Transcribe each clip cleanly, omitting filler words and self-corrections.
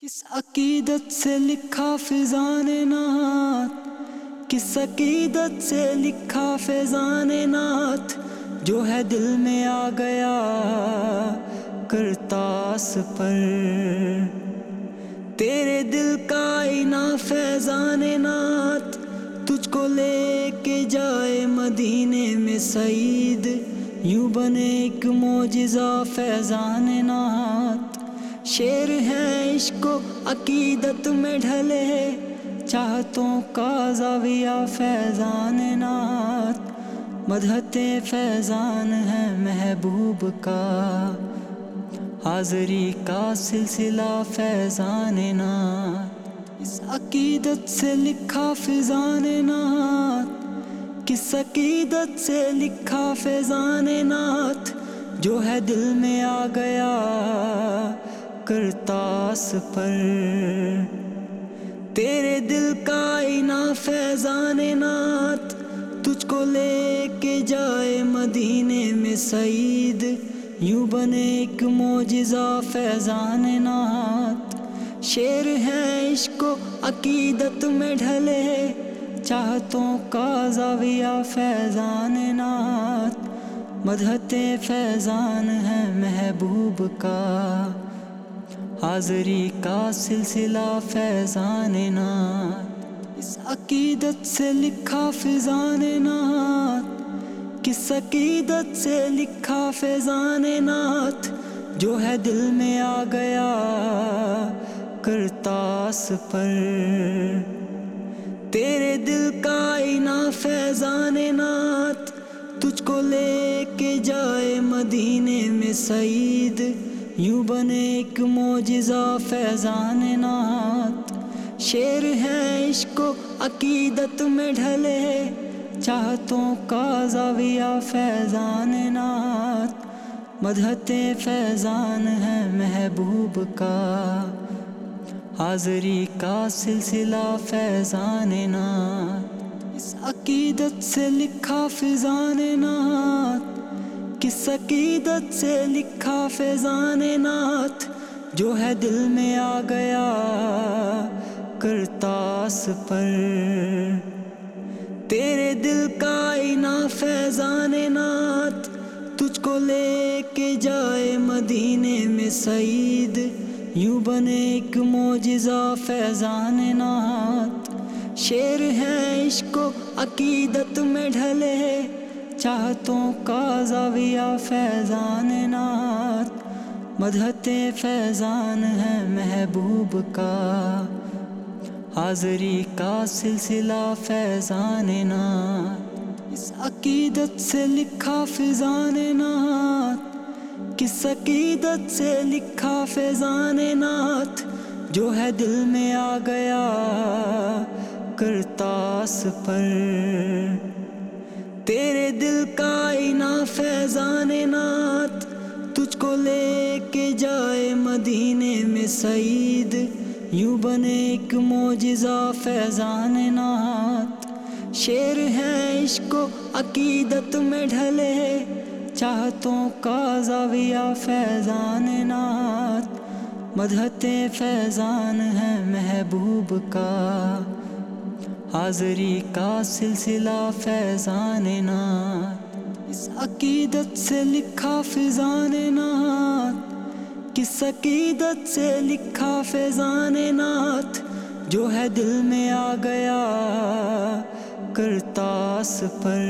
کس عقیدت سے لکھا فیضان نعت، کس عقیدت سے لکھا فیضان نعت، جو ہے دل میں آ گیا کرتاس پر۔ تیرے دل کا آئینہ فیضان نعت، تجھ کو لے کے جائے مدینے میں سعید، یوں بنے ایک معجزہ فیضان نعت۔ شعر ہے عشق و عقیدت میں ڈھلے، چاہتوں کا زاویہ فیضان نعت، مدحت فیضان ہے محبوب کا، حاضری کا سلسلہ فیضان نعت۔ اس عقیدت سے لکھا فیضان نعت، کس عقیدت سے لکھا فیضان نعت، جو ہے دل میں آ گیا کرتاس پر۔ تیرے دل کا آئینہ فیضان نعت، تجھ کو لے کے جائے مدینے میں سعید، یوں بنے ایک معجزہ فیضان نعت۔ شعر ہے عشق و عقیدت میں ڈھلے، چاہتوں کا زاویہ فیضان نعت، مدحت فیضان ہے محبوب کا، حاضری کا سلسلہ فیضان نعت۔ اس عقیدت سے لکھا فیضان نعت، کس عقیدت سے لکھا فیضان نعت، جو ہے دل میں آ گیا کرتاس پر۔ تیرے دل کا آئینہ فیضان نعت، تجھ کو لے کے جائے مدینے میں سعید، یوں بنے ایک معجزہ فیضان نعت۔ شعر ہے عشق و عقیدت میں ڈھلے، چاہتوں کا زاویہ فیضان نعت، مدحت فیضان ہے محبوب کا، حاضری کا سلسلہ فیضان نعت۔ اس عقیدت سے لکھا فیضان نعت، کس عقیدت سے لکھا فیضان نعت، جو ہے دل میں آ گیا کرتاس پر۔ تیرے دل کا آئینہ فیضان نعت، تجھ کو لے کے جائے مدینے میں سعید، یوں بنے ایک معجزہ فیضان نعت۔ شعر ہے عشق و عقیدت میں ڈھلے، چاہتوں کا زاویہ فیضان نعت، مدحت فیضان ہے محبوب کا، حاضری کا سلسلہ فیضان نعت۔ اس عقیدت سے لکھا فیضان نعت، کس عقیدت سے لکھا فیضان نعت، جو ہے دل میں آ گیا کرتاس پر۔ تیرے دل کا آئینہ فیضان نعت، تجھ کو لے کے جائے مدینے میں سعید، یوں بنے ایک معجزہ فیضان نعت۔ شعر ہے عشق و عقیدت میں ڈھلے، چاہتوں کا زاویہ فیضان نعت، مدحت فیضان ہے محبوب کا، حاضری کا سلسلہ فیضان نعت۔ اس عقیدت سے لکھا فیضان نعت، کس عقیدت سے لکھا فیضان نعت، جو ہے دل میں آ گیا کرتاس پر۔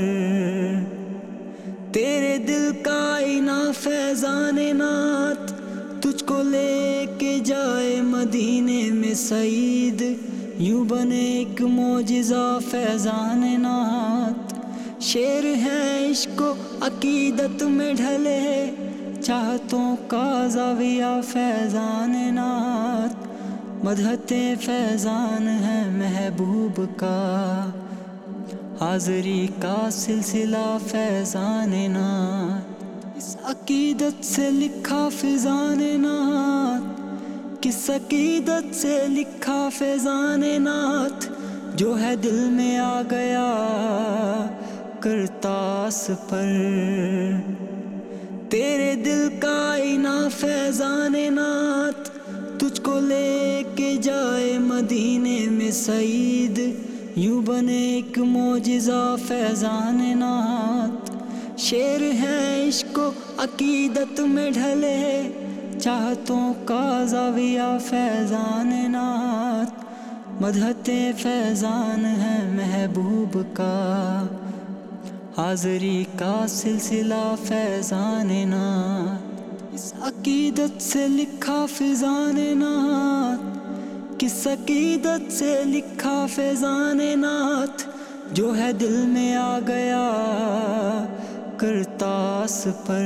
تیرے دل کا آئینہ فیضان نعت، تجھ کو لے کے جائے مدینے میں سعید، یوں بنے ایک معجزہ فیضان نعت۔ شعر ہے عشق و عقیدت میں ڈھلے، چاہتوں کا زاویہ فیضان نعت، مدحت فیضان ہے محبوب کا، حاضری کا سلسلہ فیضان نعت۔ اس عقیدت سے لکھا فیضان نعت، کس عقیدت سے لکھا فیضان نعت، جو ہے دل میں آ گیا کرتاس پر۔ تیرے دل کا آئینہ فیضان نعت، تجھ کو کو لے کے جائے مدینے میں سعید، یوں بنے ایک معجزہ فیضان نعت۔ شعر ہے عشق و عقیدت میں ڈھلے، چاہتوں کا زاویہ فیضان نعت۔ مدحت فیضان ہے محبوب کا، حاضری کا سلسلہ فیضان نعت۔ اس عقیدت سے لکھا فیضان نعت، کس عقیدت سے لکھا فیضان نعت، جو ہے دل میں آ گیا کرتاس پر،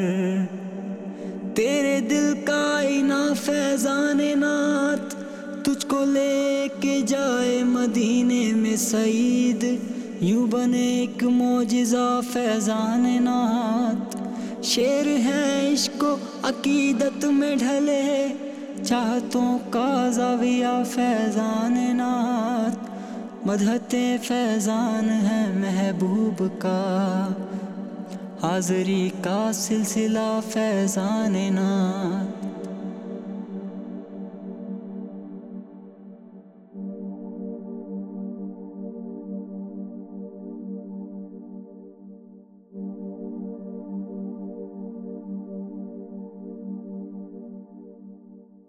تیرے دل کا آئینہ فیضان نعت۔ تجھ کو لے کے جائے مدینے میں سعید، یوں بنے ایک معجزہ فیضان نعت۔ شعر ہے عشق و عقیدت میں ڈھلے، چاہتوں کا زاویہ فیضان نعت۔ مدحت فیضان ہے محبوب کا، حاضری کا سلسلہ فیضان نعت۔